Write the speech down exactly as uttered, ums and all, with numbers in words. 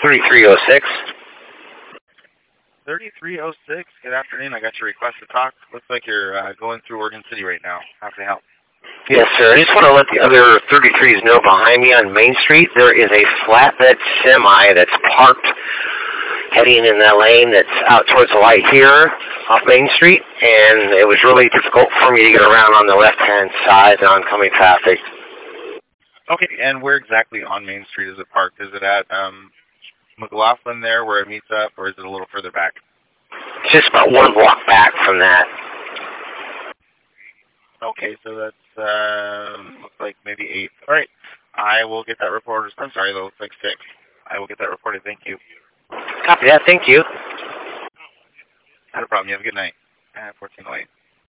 thirty-three oh six. thirty-three oh six, good afternoon. I got your request to talk. Looks like you're uh, going through Oregon City right now. How can I help? Yes, sir. I just want to let the other thirty-threes know behind me on Main Street there is a flatbed semi that's parked heading in that lane that's out towards the light here off Main Street, and it was really difficult for me to get around on the left-hand side in oncoming traffic. Okay, and where exactly on Main Street is it parked? Is it at um, McLaughlin there where it meets up, or is it a little further back? Just about one block back from that. Okay, so that's, uh, looks like maybe eight. All right, I will get that reported. I'm sorry, that looks like six. I will get that reported. Thank you. Copy that. Thank you. Not a problem. You have a good night. Uh, fourteen oh eight.